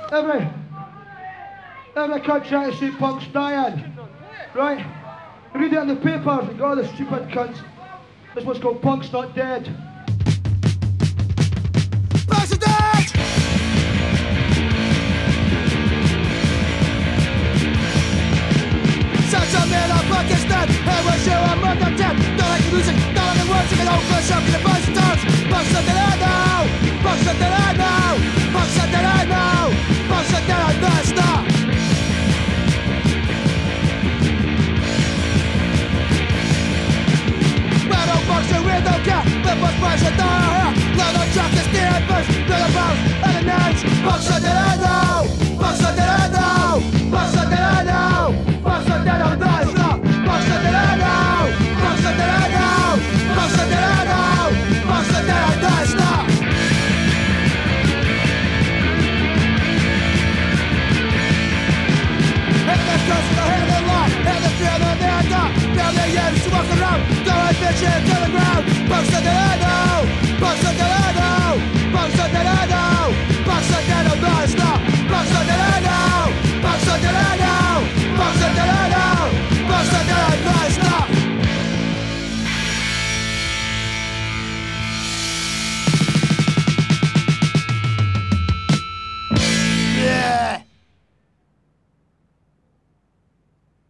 Every cunt trying to say punk's dying. Right? Read it in the papers and got all the stupid cunts. This one's called Punk's Not Dead.